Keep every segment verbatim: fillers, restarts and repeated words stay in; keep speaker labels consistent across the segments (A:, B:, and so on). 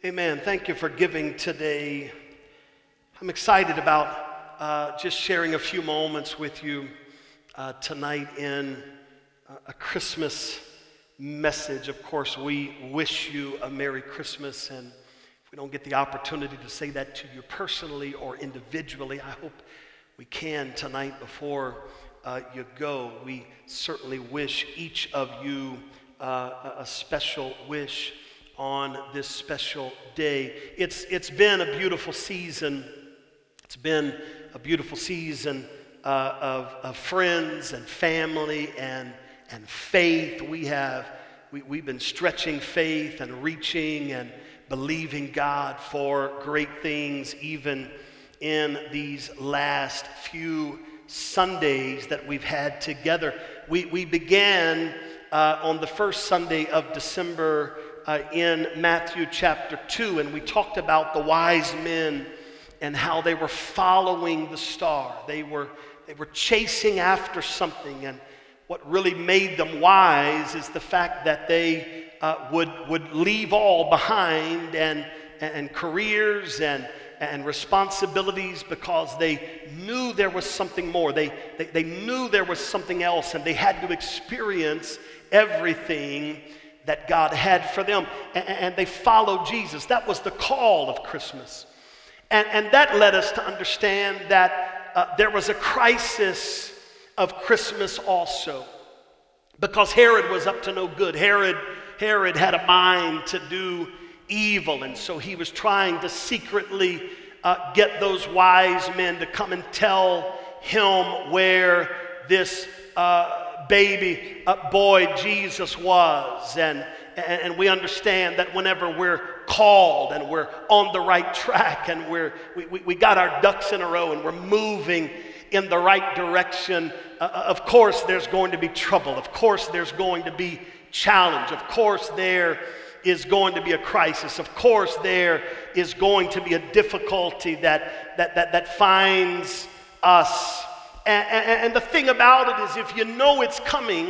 A: Amen. Thank you for giving today. I'm excited about uh, just sharing a few moments with you uh, tonight in a Christmas message. Of course, we wish you a Merry Christmas, and if we don't get the opportunity to say that to you personally or individually, I hope we can tonight before uh, you go. We certainly wish each of you uh, a special wish on this special day. It's it's been a beautiful season. It's been a beautiful season uh, of, of friends and family and and faith. We have we, we've been stretching faith and reaching and believing God for great things, even in these last few Sundays that we've had together. We we began uh, on the first Sunday of December Uh, in Matthew chapter two, and we talked about the wise men and how they were following the star. They were they were chasing after something, and what really made them wise is the fact that they uh, would would leave all behind and and careers and and responsibilities because they knew there was something more. They, they they knew there was something else, and they had to experience everything that God had for them, and, and they followed Jesus. That was the call of Christmas, and, and that led us to understand that uh, there was a crisis of Christmas also, because Herod was up to no good. Herod, Herod had a mind to do evil, and so he was trying to secretly uh, get those wise men to come and tell him where this uh, baby uh, boy Jesus was, and, and and we understand that whenever we're called and we're on the right track and we're we, we, we got our ducks in a row and we're moving in the right direction, uh, of course there's going to be trouble, of course there's going to be challenge, of course there is going to be a crisis, of course there is going to be a difficulty that that that, that finds us. And, and, and the thing about it is, if you know it's coming,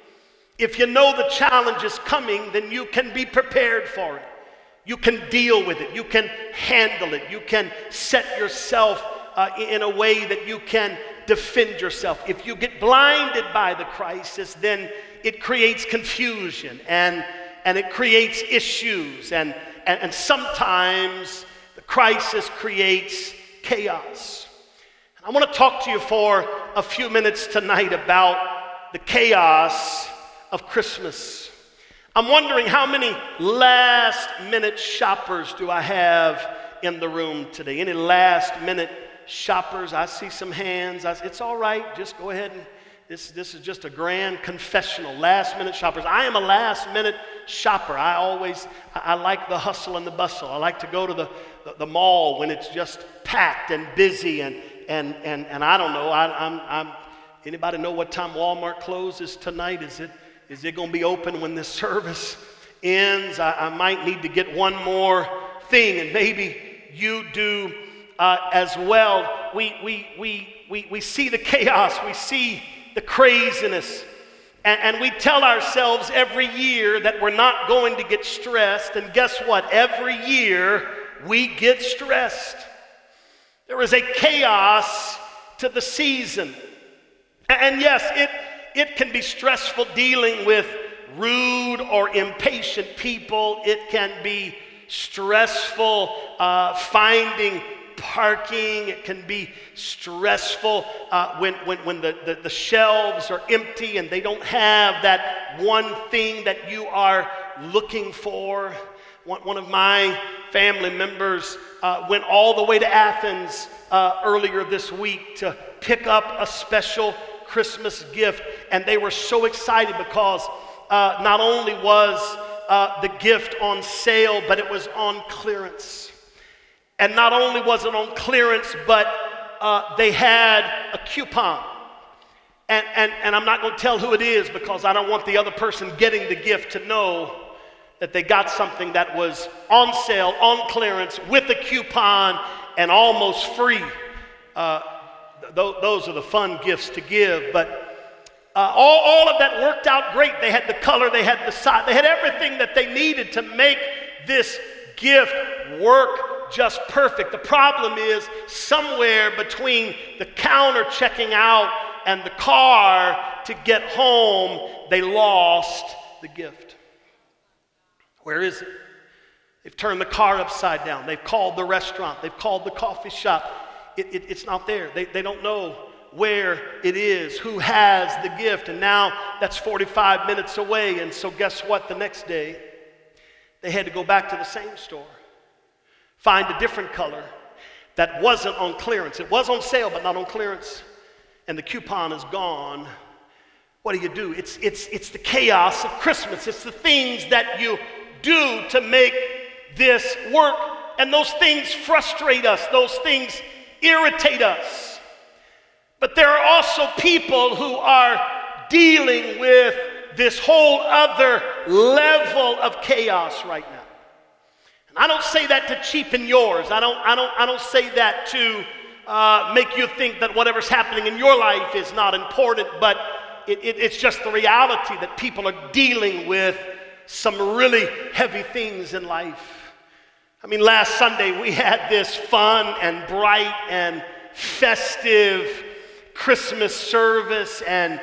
A: if you know the challenge is coming, then you can be prepared for it. You can deal with it. You can handle it. You can set yourself uh, in a way that you can defend yourself. If you get blinded by the crisis, then it creates confusion and, and it creates issues. And, and, and sometimes the crisis creates chaos. I want to talk to you for a few minutes tonight about the chaos of Christmas. I'm wondering, how many last minute shoppers do I have in the room today? Any last minute shoppers? I see some hands. I, it's all right. Just go ahead and this this is just a grand confessional. Last minute shoppers. I am a last minute shopper. I always I, I like the hustle and the bustle. I like to go to the the, the mall when it's just packed and busy and And and and I don't know. I, I'm I'm. Anybody know what time Walmart closes tonight? Is it is it going to be open when this service ends? I, I might need to get one more thing, and maybe you do uh, as well. We we we we we see the chaos. We see the craziness, and, and we tell ourselves every year that we're not going to get stressed. And guess what? Every year we get stressed. There is a chaos to the season. And yes, it, it can be stressful dealing with rude or impatient people. It can be stressful uh, finding parking. It can be stressful uh, when, when, when the, the, the shelves are empty and they don't have that one thing that you are looking for. One, one of my family members uh, went all the way to Athens uh, earlier this week to pick up a special Christmas gift. And they were so excited because uh, not only was uh, the gift on sale, but it was on clearance. And not only was it on clearance, but uh, they had a coupon. And, and, and I'm not going to tell who it is because I don't want the other person getting the gift to know that they got something that was on sale, on clearance, with a coupon, and almost free. Uh, th- those are the fun gifts to give, but uh, all, all of that worked out great. They had the color, they had the size, they had everything that they needed to make this gift work just perfect. The problem is somewhere between the counter checking out and the car to get home, they lost the gift. Where is it? They've turned the car upside down. They've called the restaurant. They've called the coffee shop. It, it, it's not there. They, they don't know where it is, who has the gift. And now that's forty-five minutes away. And so guess what? The next day, they had to go back to the same store, find a different color that wasn't on clearance. It was on sale, but not on clearance. And the coupon is gone. What do you do? It's, it's, it's the chaos of Christmas. It's the things that you do to make this work. And those things frustrate us. Those things irritate us. But there are also people who are dealing with this whole other level of chaos right now. And I don't say that to cheapen yours. I don't, I don't, I don't say that to uh, make you think that whatever's happening in your life is not important, but it, it, it's just the reality that people are dealing with some really heavy things in life. I mean, last Sunday we had this fun and bright and festive Christmas service, and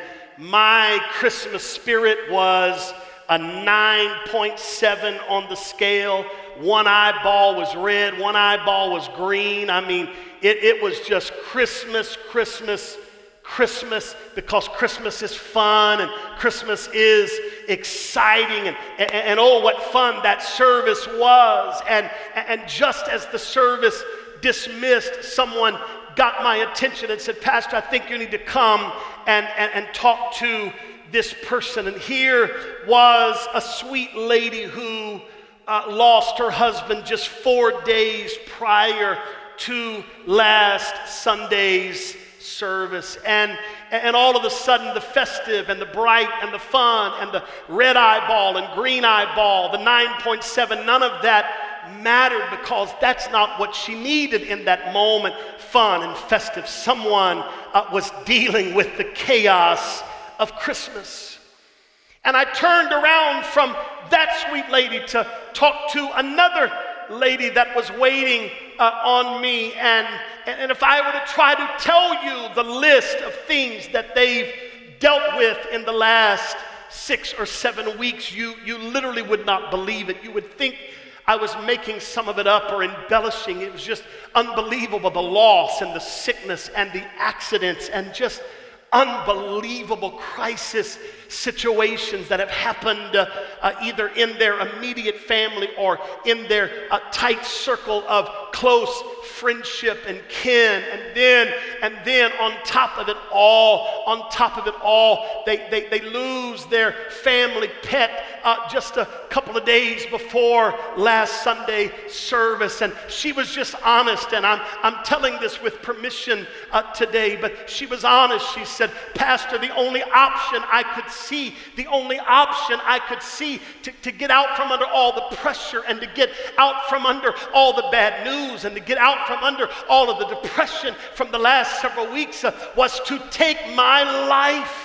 A: my Christmas spirit was a nine point seven on the scale. One eyeball was red, one eyeball was green. I mean, it, it was just Christmas, Christmas, Christmas, because Christmas is fun and Christmas is exciting, and, and, and oh, what fun that service was. And, and just as the service dismissed, someone got my attention and said, "Pastor, I think you need to come and, and, and talk to this person." And here was a sweet lady who uh, lost her husband just four days prior to last Sunday's service. And, and all of a sudden, the festive and the bright and the fun and the red eyeball and green eyeball, the nine point seven, none of that mattered, because that's not what she needed in that moment. Fun and festive. Someone uh, was dealing with the chaos of Christmas. And I turned around from that sweet lady to talk to another lady that was waiting uh, on me. And, and if I were to try to tell you the list of things that they've dealt with in the last six or seven weeks, you, you literally would not believe it. You would think I was making some of it up or embellishing. It was just unbelievable, the loss and the sickness and the accidents and just unbelievable crisis situations that have happened uh, uh, either in their immediate family or in their uh, tight circle of close friendship and kin. And then, and then on top of it all, on top of it all, they, they, they lose their family pet uh, just a couple of days before last Sunday service. And she was just honest, and I'm, I'm telling this with permission uh, today, but she was honest. She said, "Pastor, the only option I could see, the only option I could see to, to get out from under all the pressure and to get out from under all the bad news and to get out from under all of the depression from the last several weeks uh, was to take my life.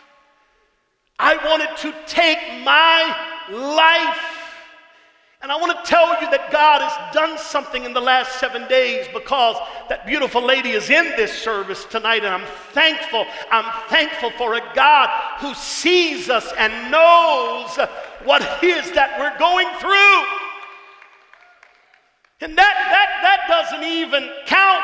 A: I wanted to take my life." And I want to tell you that God has done something in the last seven days, because that beautiful lady is in this service tonight, and I'm thankful. I'm thankful for a God who sees us and knows what it is that we're going through. And that, that, that doesn't even count,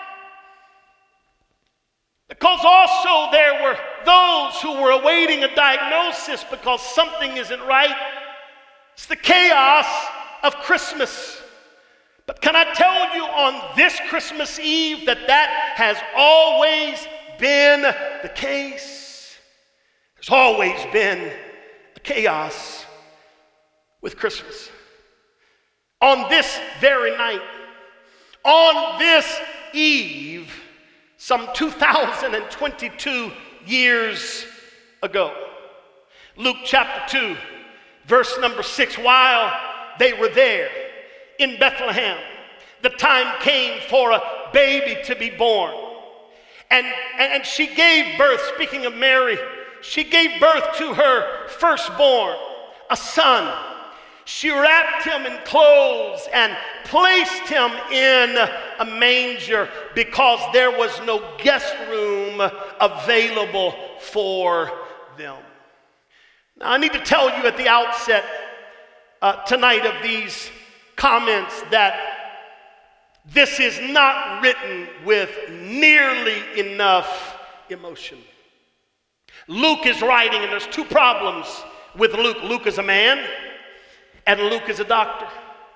A: because also there were those who were awaiting a diagnosis because something isn't right. It's the chaos of Christmas. But can I tell you on this Christmas Eve that that has always been the case? There's always been a chaos with Christmas. On this very night, on this eve, some two thousand twenty-two years ago, Luke chapter two, verse number six, while they were there in Bethlehem, the time came for a baby to be born. And, and she gave birth, speaking of Mary, she gave birth to her firstborn, a son. She wrapped him in clothes and placed him in a manger because there was no guest room available for them. Now, I need to tell you at the outset uh, tonight of these comments that this is not written with nearly enough emotion. Luke is writing, and there's two problems with Luke. Luke is a man, and Luke is a doctor.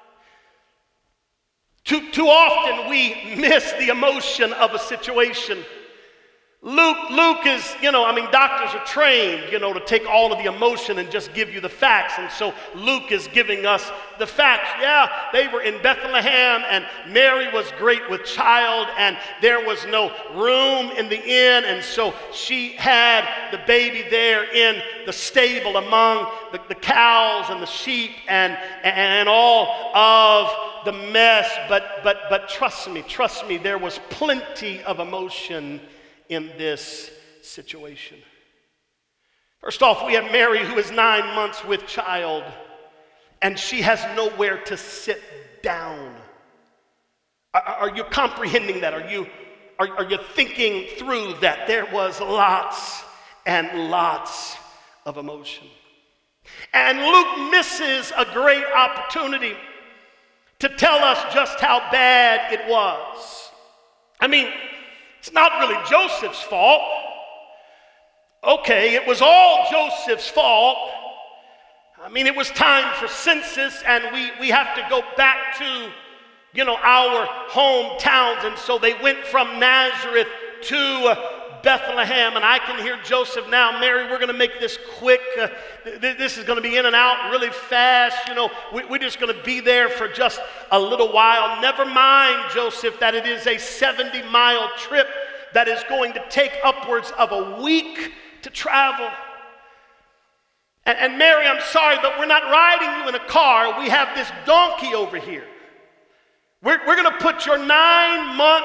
A: Too, too often we miss the emotion of a situation. Luke, Luke is, you know, I mean, doctors are trained, you know, to take all of the emotion and just give you the facts. And so Luke is giving us the facts. Yeah, they were in Bethlehem, and Mary was great with child, and there was no room in the inn. And so she had the baby there in the stable among the, the cows and the sheep and, and all of the mess. But, but, but trust me, trust me, there was plenty of emotion in this situation. First off, we have Mary, who is nine months with child, and she has nowhere to sit down. Are, are you comprehending that? Are you, are, are you thinking through that? There was lots and lots of emotion. And Luke misses a great opportunity to tell us just how bad it was. I mean, it's not really Joseph's fault. Okay, it was all Joseph's fault. I mean, it was time for census, and we, we have to go back to, you know, our hometowns. And so they went from Nazareth to Bethlehem, and I can hear Joseph now. Mary, we're going to make this quick. Uh, th- this is going to be in and out really fast. You know, we, we're just going to be there for just a little while. Never mind, Joseph, that it is a seventy mile trip that is going to take upwards of a week to travel. And, and Mary, I'm sorry, but we're not riding you in a car. We have this donkey over here. We're, we're going to put your nine month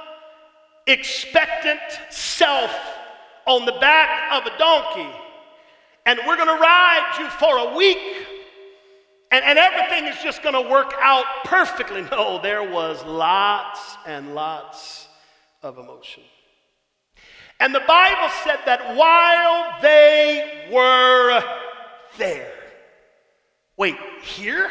A: expectant self on the back of a donkey, and we're going to ride you for a week, and, and everything is just going to work out perfectly. No, there was lots and lots of emotion. And the Bible said that while they were there, wait, here?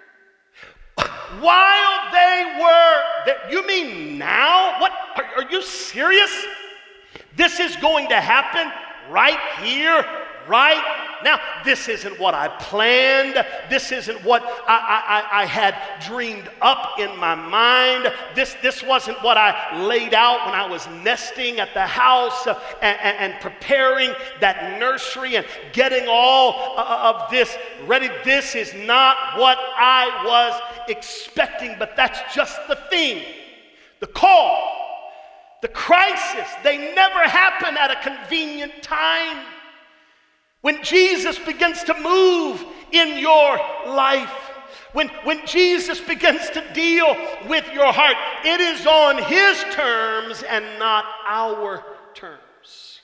A: While they were there, you mean now? What, are, are you serious? This is going to happen right here, right now. This isn't what I planned. This isn't what I, I, I had dreamed up in my mind. This, this wasn't what I laid out when I was nesting at the house uh, and, and, and preparing that nursery and getting all uh, of this ready. This is not what I was expecting, but that's just the thing. The call, the crisis, they never happen at a convenient time. When Jesus begins to move in your life, when, when Jesus begins to deal with your heart, it is on his terms and not our terms.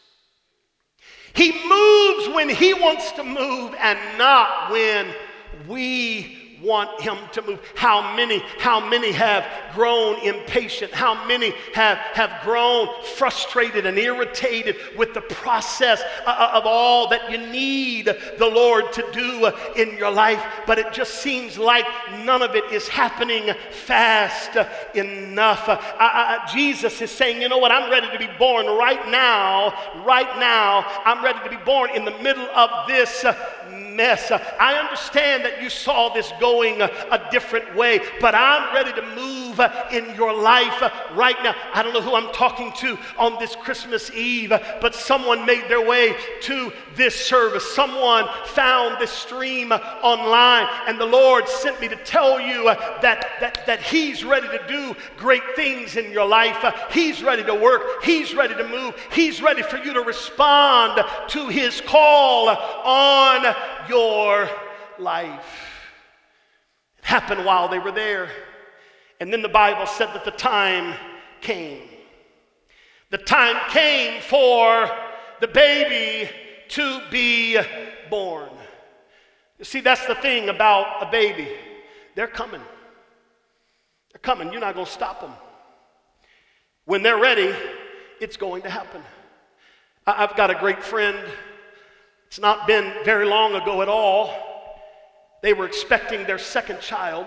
A: He moves when he wants to move and not when we want him to move. How many, how many have grown impatient? How many have, have grown frustrated and irritated with the process of all that you need the Lord to do in your life, but it just seems like none of it is happening fast enough. I, I, Jesus is saying, you know what, I'm ready to be born right now, right now. I'm ready to be born in the middle of this mess. I understand that you saw this going a different way, but I'm ready to move in your life right now. I don't know who I'm talking to on this Christmas Eve, but someone made their way to this service. Someone found this stream online, and the Lord sent me to tell you that, that, that he's ready to do great things in your life. He's ready to work. He's ready to move. He's ready for you to respond to his call on your life. It happened while they were there. And then the Bible said that the time came. The time came for the baby to be born. See, that's the thing about a baby. They're coming. They're coming. You're not going to stop them. When they're ready, it's going to happen. I- I've got a great friend. It's not been very long ago at all. They were expecting their second child.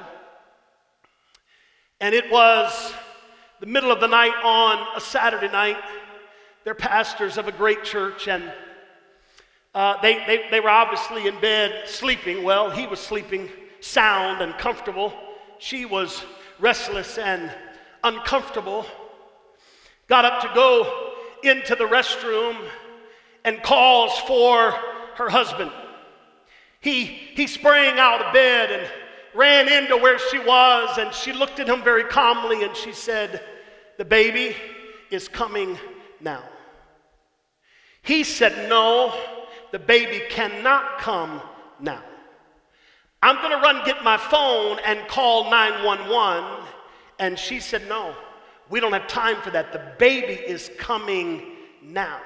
A: And it was the middle of the night on a Saturday night. They're pastors of a great church, and uh, they, they, they were obviously in bed sleeping. Well, he was sleeping sound and comfortable. She was restless and uncomfortable. Got up to go into the restroom and calls for her husband. He, he sprang out of bed and ran into where she was, and she looked at him very calmly and she said, "The baby is coming now." He said, "No, the baby cannot come now. I'm going to run get my phone and call nine one one. And she said, "No, we don't have time for that. The baby is coming now."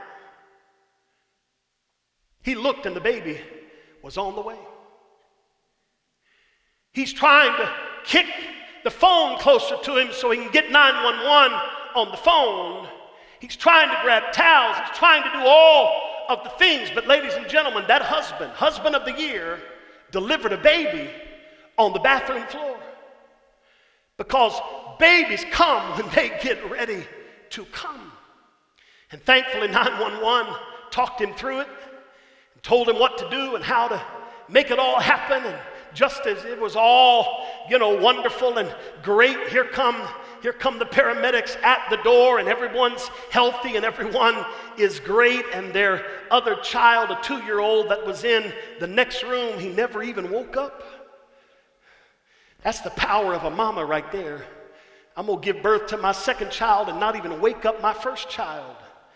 A: He looked and the baby was on the way. He's trying to kick the phone closer to him so he can get nine one one on the phone. He's trying to grab towels. He's trying to do all of the things. But ladies and gentlemen, that husband, husband of the year, delivered a baby on the bathroom floor. Because babies come when they get ready to come. And thankfully nine one one talked him through it and told him what to do and how to make it all happen. And just as it was all, you know, wonderful and great, here come Here come the paramedics at the door, and everyone's healthy and everyone is great. And their other child, a two-year-old that was in the next room, he never even woke up. That's the power of a mama right there. I'm going to give birth to my second child and not even wake up my first child.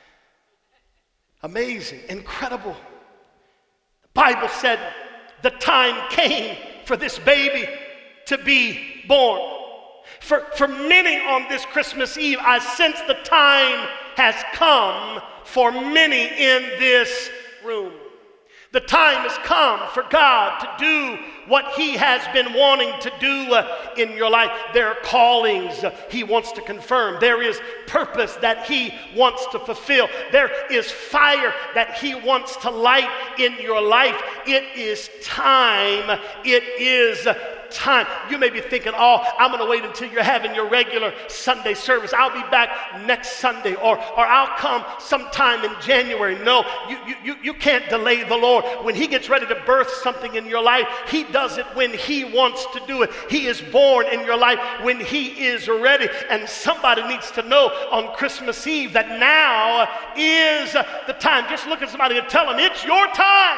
A: Amazing, incredible. The Bible said the time came for this baby to be born. For, for many on this Christmas Eve, I sense the time has come for many in this room. The time has come for God to do what He has been wanting to do uh, in your life. There are callings uh, He wants to confirm. There is purpose that He wants to fulfill. There is fire that He wants to light in your life. It is time. It is time. You may be thinking, "Oh, I'm going to wait until you're having your regular Sunday service. I'll be back next Sunday, or, or I'll come sometime in January." No, you, you, you can't delay the Lord. When He gets ready to birth something in your life, He does it when He wants to do it. He is born in your life when He is ready. And somebody needs to know on Christmas Eve that now is the time. Just look at somebody and tell them, "It's your time.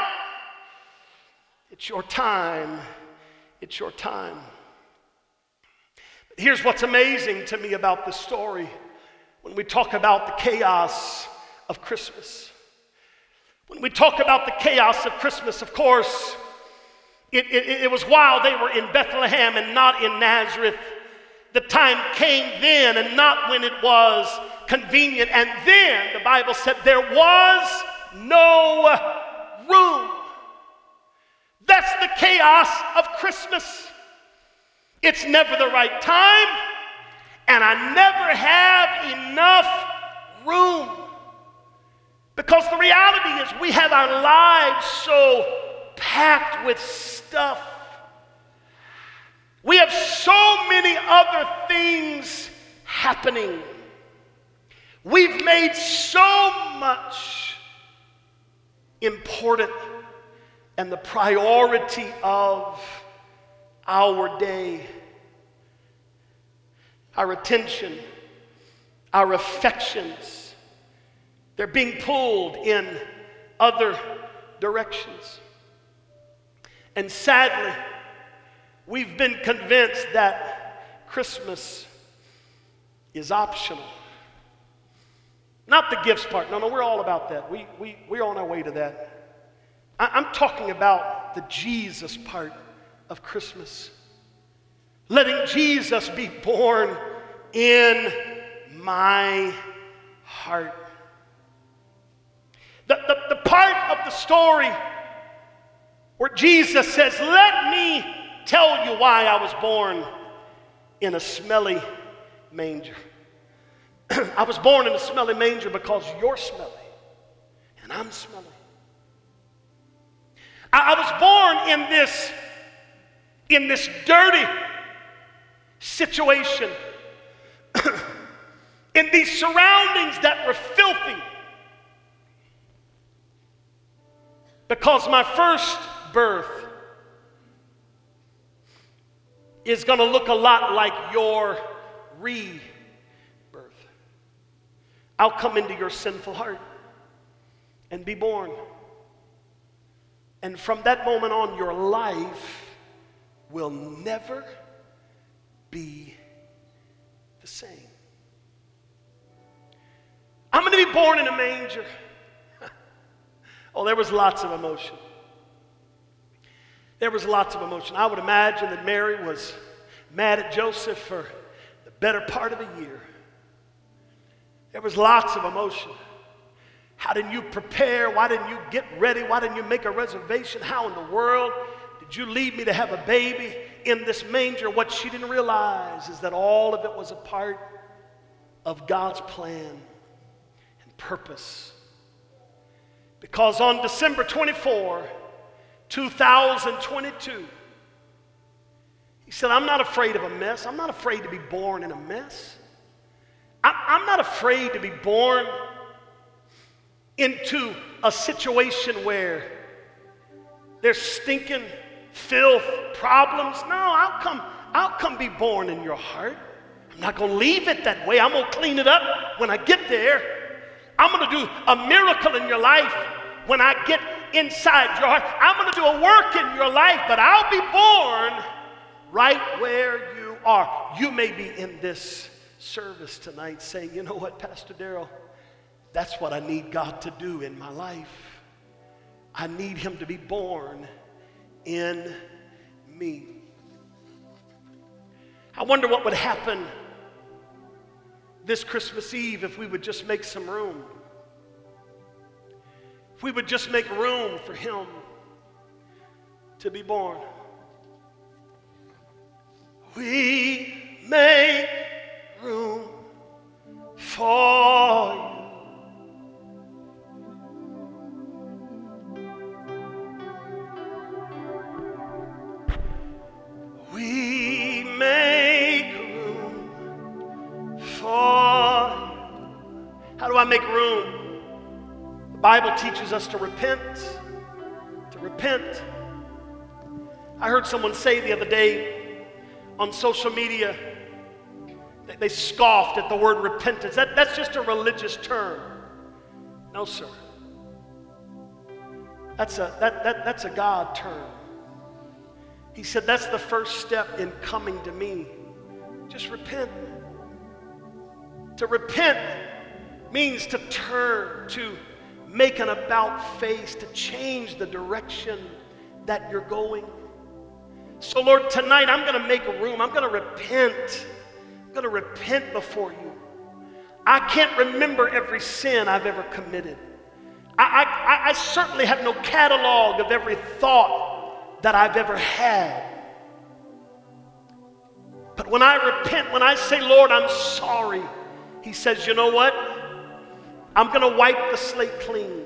A: It's your time. It's your time." Here's what's amazing to me about this story. When we talk about the chaos of Christmas, when we talk about the chaos of Christmas, of course, it, it, it was while they were in Bethlehem and not in Nazareth. The time came then and not when it was convenient. And then the Bible said there was no room. That's the chaos of Christmas. It's never the right time, and I never have enough room. Because the reality is we have our lives so packed with stuff. We have so many other things happening. We've made so much important and the priority of our day, our attention, our affections, they're being pulled in other directions. And sadly, we've been convinced that Christmas is optional. Not the gifts part. No, no, we're all about that. We, we, we're on our way to that. I'm talking about the Jesus part of Christmas. Letting Jesus be born in my heart. The, the, the part of the story where Jesus says, let me tell you why I was born in a smelly manger. I was born in a smelly manger because you're smelly and I'm smelly. I, I was born in this, in this dirty situation, in these surroundings that were filthy, because my first birth is going to look a lot like your rebirth. I'll come into your sinful heart and be born. And from that moment on, your life will never be the same. I'm going to be born in a manger. Oh, there was lots of emotion. There was lots of emotion. I would imagine that Mary was mad at Joseph for the better part of a year. There was lots of emotion. How didn't you prepare? Why didn't you get ready? Why didn't you make a reservation? How in the world did you leave me to have a baby in this manger? What she didn't realize is that all of it was a part of God's plan and purpose. Because on December twenty-fourth, two thousand twenty-two, he said, I'm not afraid of a mess. I'm not afraid to be born in a mess. I'm not afraid to be born into a situation where there's stinking filth, problems. No, I'll come, I'll come be born in your heart. I'm not going to leave it that way. I'm going to clean it up when I get there. I'm going to do a miracle in your life when I get inside your heart. I'm going to do a work in your life, but I'll be born right where you are. You may be in this service tonight saying, you know what, Pastor Darrell, that's what I need God to do in my life. I need him to be born in me. I wonder what would happen this Christmas Eve if we would just make some room. If we would just make room for him to be born. We make room for you. We make room for you. How do I make room? The Bible teaches us to repent. To repent. I heard someone say the other day on social media, they, they scoffed at the word repentance. That, that's just a religious term. No, sir. That's a, that, that, that's a God term. He said that's the first step in coming to me. Just repent. To repent means to turn, to make an about face, to change the direction that you're going. So Lord, tonight I'm going to make a room. I'm going to repent. I'm going to repent before you. I can't remember every sin I've ever committed. I, I, I certainly have no catalog of every thought that I've ever had. But when I repent, when I say, Lord, I'm sorry, he says, you know what? I'm going to wipe the slate clean.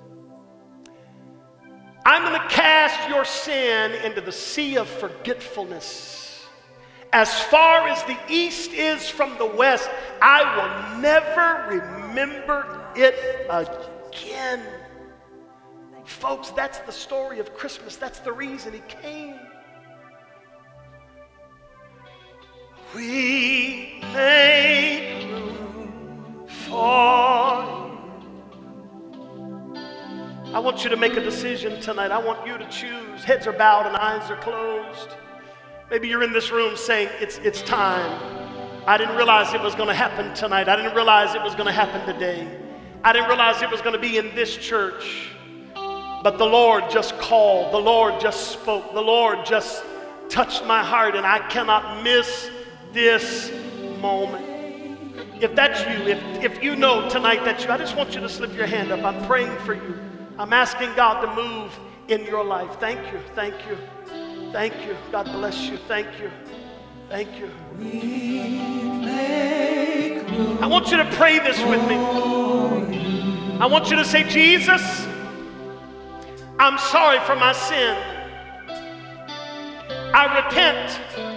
A: I'm going to cast your sin into the sea of forgetfulness. As far as the east is from the west, I will never remember it again. Folks, that's the story of Christmas. That's the reason he came. We make room for you. I want you to make a decision tonight. I want you to choose. Heads are bowed and eyes are closed. Maybe you're in this room saying, it's, it's time. I didn't realize it was going to happen tonight. I didn't realize it was going to happen today. I didn't realize it was going to be in this church. But the Lord just called. The Lord just spoke. The Lord just touched my heart, and I cannot miss this moment. If that's you, if, if you know tonight that's you, I just want you to slip your hand up. I'm praying for you. I'm asking God to move in your life. Thank you, thank you, thank you. God bless you, thank you, thank you. I want you to pray this with me. I want you to say, Jesus, I'm sorry for my sin. I repent.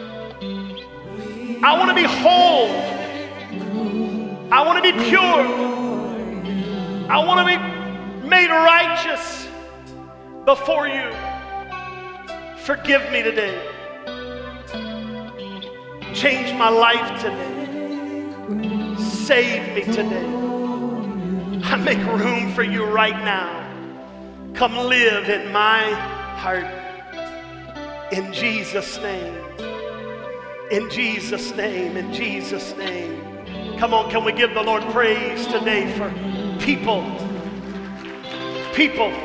A: I want to be whole. I want to be pure. I want to be made righteous before you. Forgive me today. Change my life today. Save me today. I make room for you right now. Come live in my heart. In Jesus' name. In Jesus' name. In Jesus' name. Come on, can we give the Lord praise today for people? People.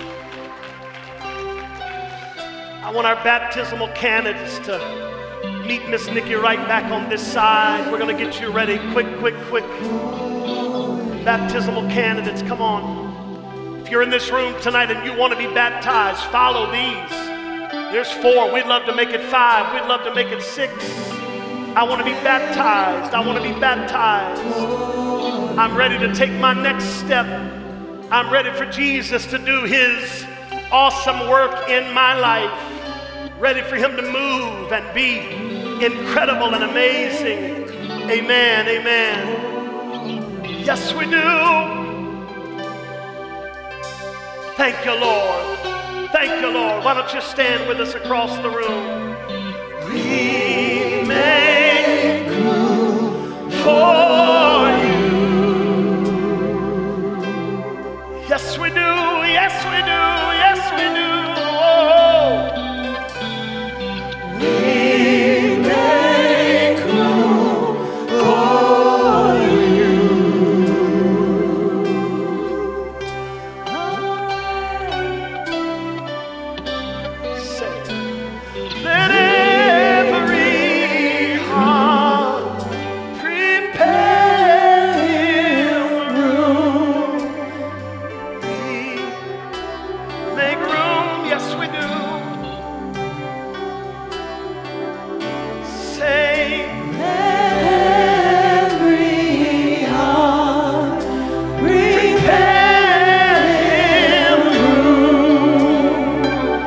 A: I want our baptismal candidates to meet Miss Nikki right back on this side. We're going to get you ready. Quick, quick, quick. Baptismal candidates, come on. If you're in this room tonight and you want to be baptized, follow these. There's four. We'd love to make it five. We'd love to make it six. I want to be baptized. I want to be baptized. I'm ready to take my next step. I'm ready for Jesus to do his awesome work in my life. Ready for him to move and be incredible and amazing. Amen, amen. Yes, we do. Thank you, Lord. Thank you, Lord. Why don't you stand with us across the room? We make room for you. Yes, we do. Yes, we do. Yes, we do. Oh. We make room for you. Say, let every heart prepare room. We make room, yes we do. Say, let every heart prepare room.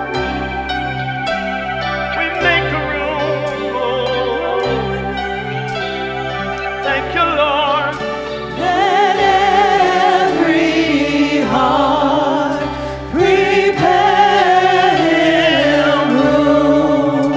A: We make a room. Oh, thank you, Lord. Let every heart prepare room.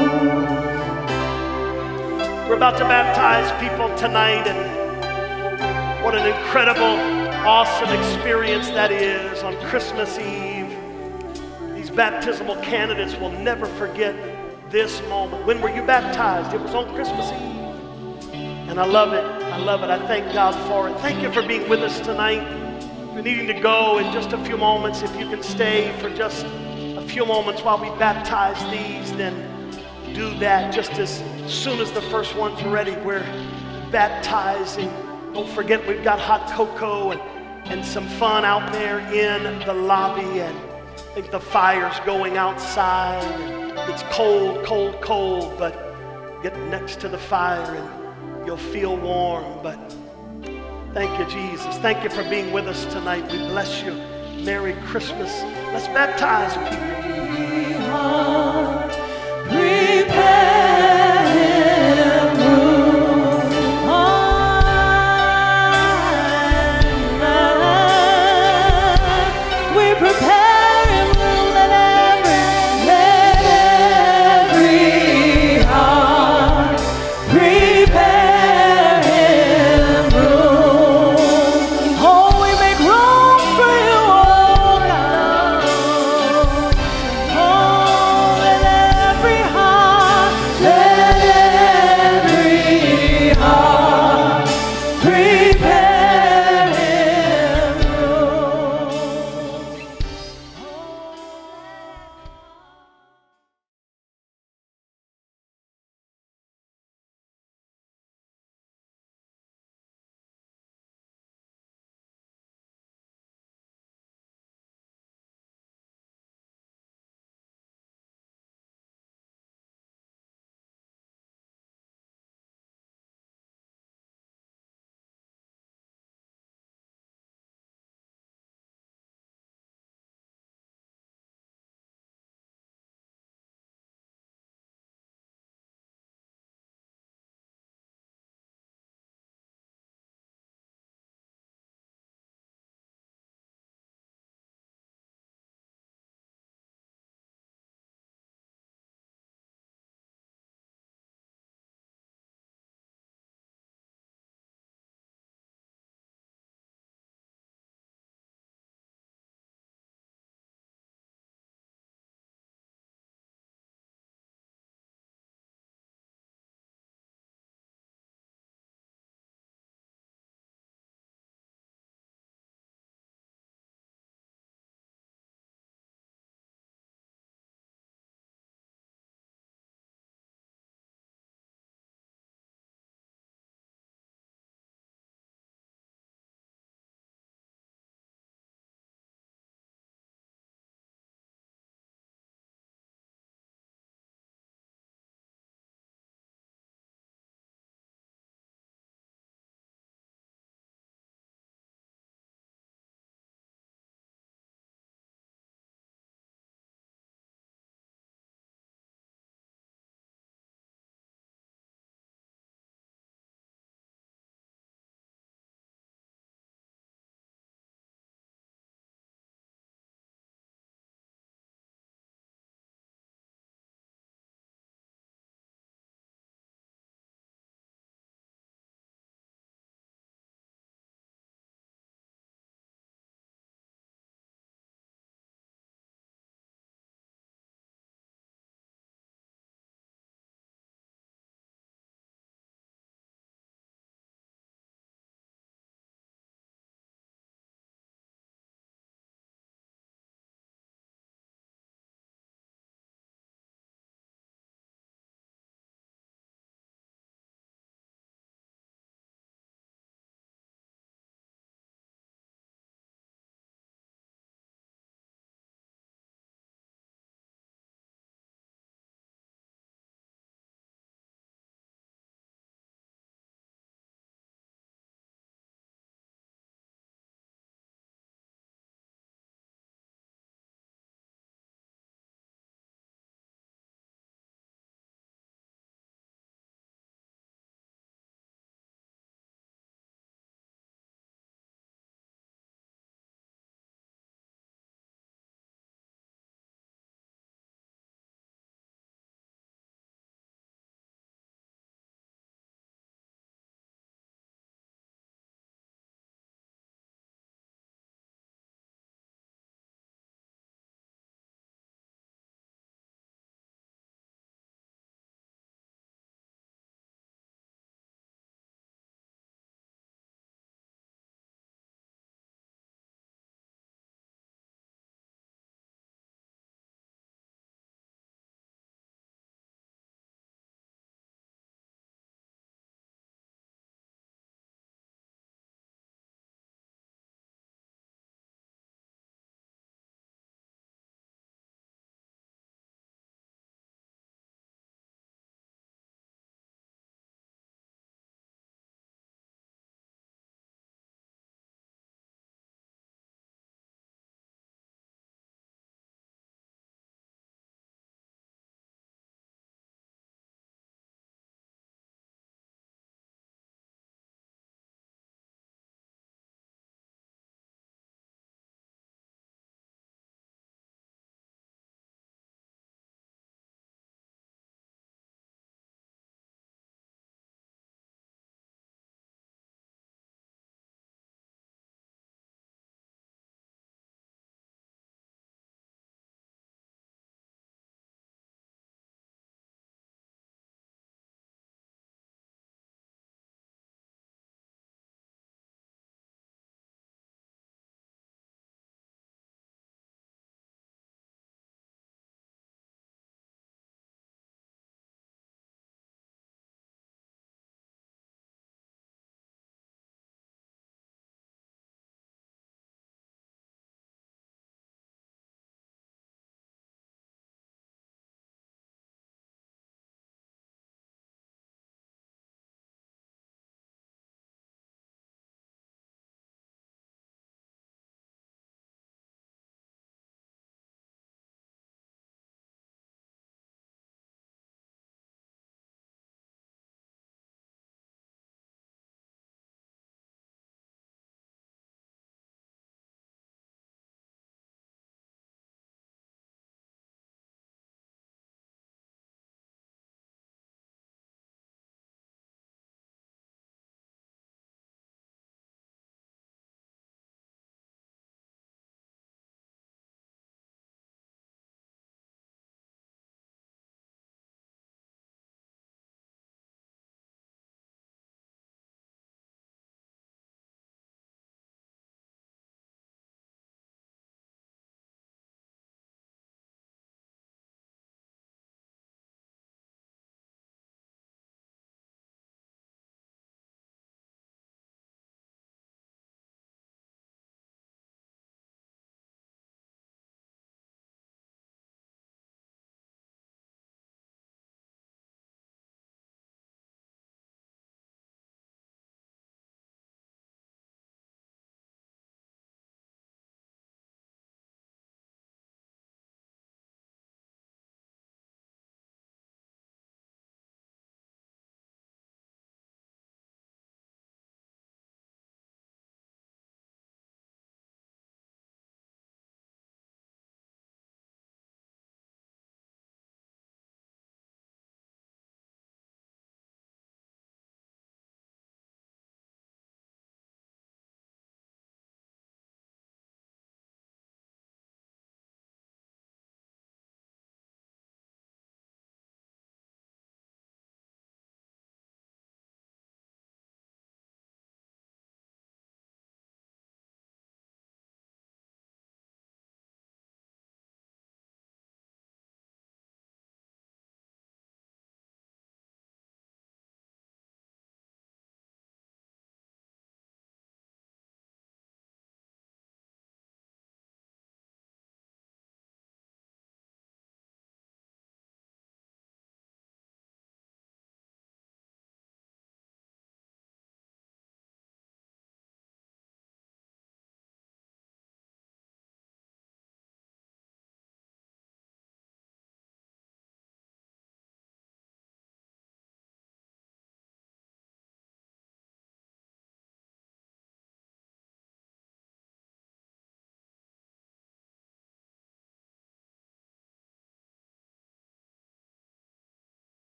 A: We're about to baptize people tonight, and what an incredible, awesome experience that is on Christmas Eve. These baptismal candidates will never forget this moment. When were you baptized? It was on Christmas Eve. And I love it. I love it. I thank God for it. Thank you for being with us tonight. We're needing to go in just a few moments. If you can stay for just a few moments while we baptize these, then do that just as soon as the first one's ready. We're baptizing. Don't forget, we've got hot cocoa and, and some fun out there in the lobby. And I think the fire's going outside. And it's cold, cold, cold, but get next to the fire and you'll feel warm. But thank you, Jesus. Thank you for being with us tonight. We bless you. Merry Christmas. Let's baptize people.